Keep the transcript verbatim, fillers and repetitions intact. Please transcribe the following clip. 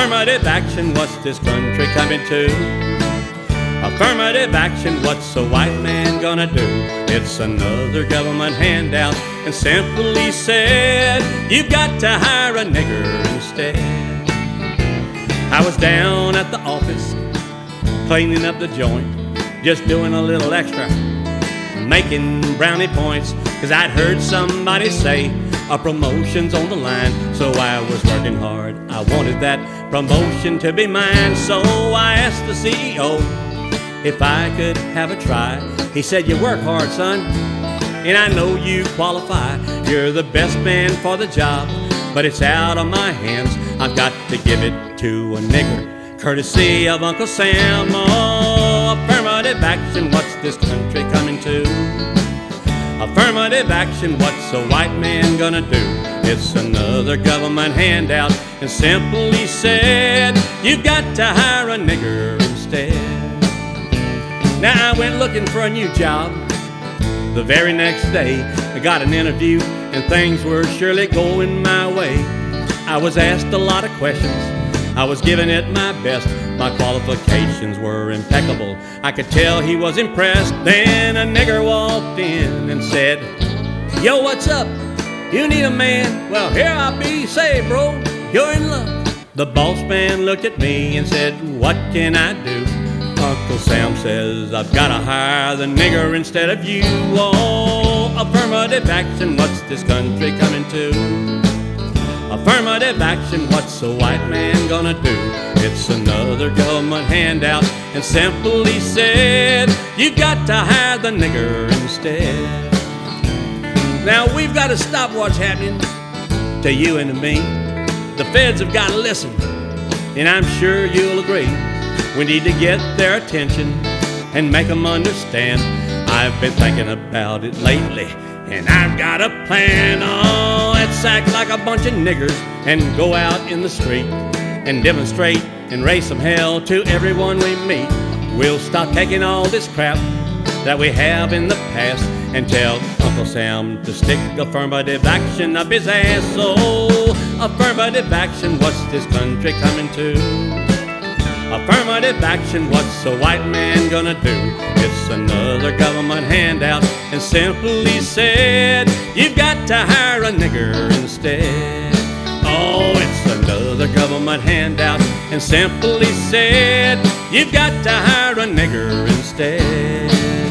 Affirmative action, what's this country coming to? Affirmative action, what's a white man gonna do? It's another government handout, and simply said, you've got to hire a nigger instead. I was down at the office, cleaning up the joint, just doing a little extra, making brownie points, 'cause I'd heard somebody say a promotion's on the line. So I was working hard, I wanted that promotion to be mine. So I asked the C E O if I could have a try. He said, you work hard, son, and I know you qualify. You're the best man for the job, but it's out of my hands. I've got to give it to a nigger, courtesy of Uncle Sam. Oh, affirmative action, what's this country coming to? Affirmative action, what's a white man gonna do? It's another government handout, and simply said, you've got to hire a nigger instead. Now I went looking for a new job. The very next day I got an interview, and things were surely going my way. I was asked a lot of questions, I was giving it my best. My qualifications were impeccable, I could tell he was impressed. Then a nigger walked in and said, yo, what's up? You need a man? Well, here I be. Say, bro, you're in luck. The boss man looked at me and said, what can I do? Uncle Sam says, I've got to hire the nigger instead of you. Oh, affirmative action, what's this country coming to? Affirmative action, what's a white man gonna do? It's another government handout, and simply said, you've got to hire the nigger instead. Now we've got to stop what's happening to you and to me. The feds have got to listen, and I'm sure you'll agree. We need to get their attention and make them understand. I've been thinking about it lately, and I've got a plan. Oh, let's act like a bunch of niggers and go out in the street and demonstrate and raise some hell to everyone we meet. We'll stop taking all this crap that we have in the past and tell Uncle Sam to stick affirmative action up his ass. Oh, affirmative action, what's this country coming to? Affirmative action, what's a white man gonna do? It's another government handout, and simply said, you've got to hire a nigger instead. Oh, it's another government handout, and simply said, you've got to hire a nigger instead.